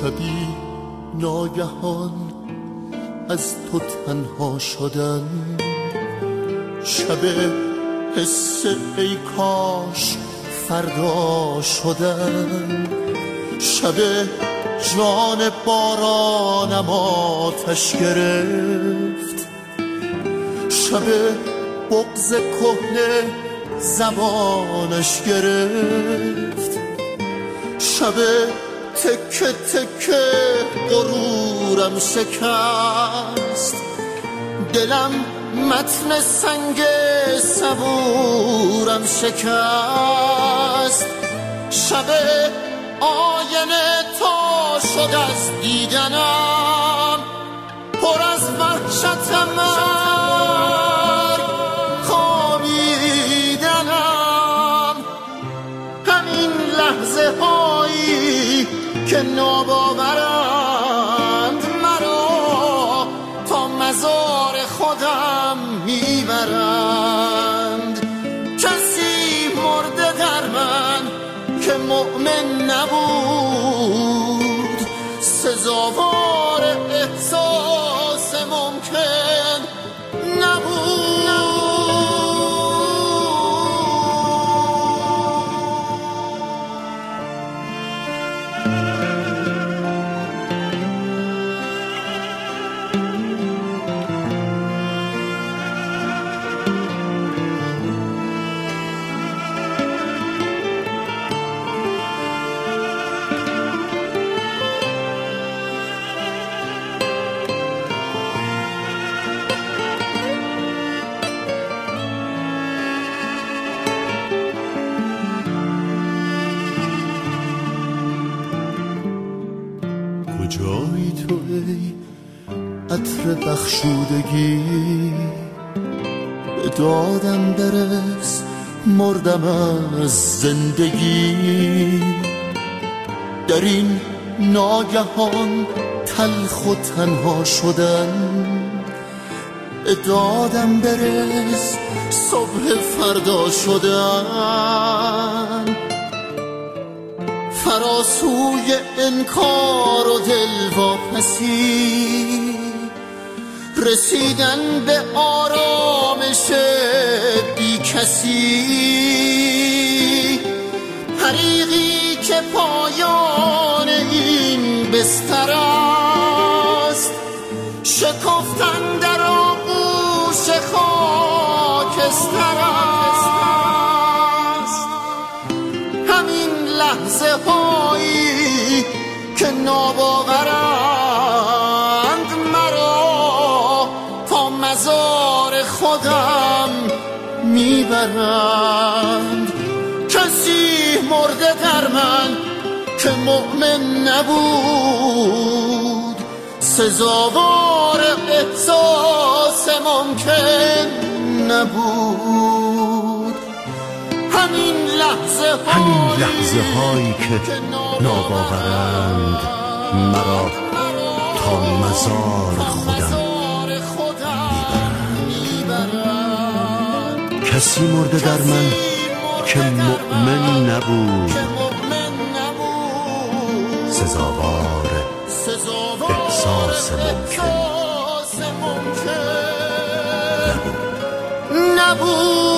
شبی ناگهان از تو تنها شدن، شب حس ای کاش فردا شدن، شب جان بارانم آتش گرفت، شب بغض کهنه زبانش گرفت، شب تکه تکه غرورم شکست، دلم متن سنگ صبورم شکست، شب آینه تا شد از دیدنم، پر از وحشت مرگ خوابیدنم، همین لحظه هایی که ناباورند مرا تا مزار خودم میبرند. کسی مرده در من که مؤمن نبود، سزاوار احساس ممکن نبود. کجایی تو ای عطر بخشودگی، به دادم برس مردم از زندگی، در این ناگهان تلخ و تنها شدن، به دادم برس صبح فردا شدن، فراسوی انکار و دلواپسی، رسیدن به آرامش بی کسی، حریقی که پایان این بستر است، شکفتن در آغوش خاکستر است، همین لحظه هایی که ناباورند مرا تا مزار خودم میبرند. کسی مرده در من که مؤمن نبود، سزاوار احساس ممکن نبود. همین لحظه هایی که ناباورند مرا تا مزار خودم میبرند. کسی مرده در من که مؤمن نبود، سزاوار احساس ممکن نبود.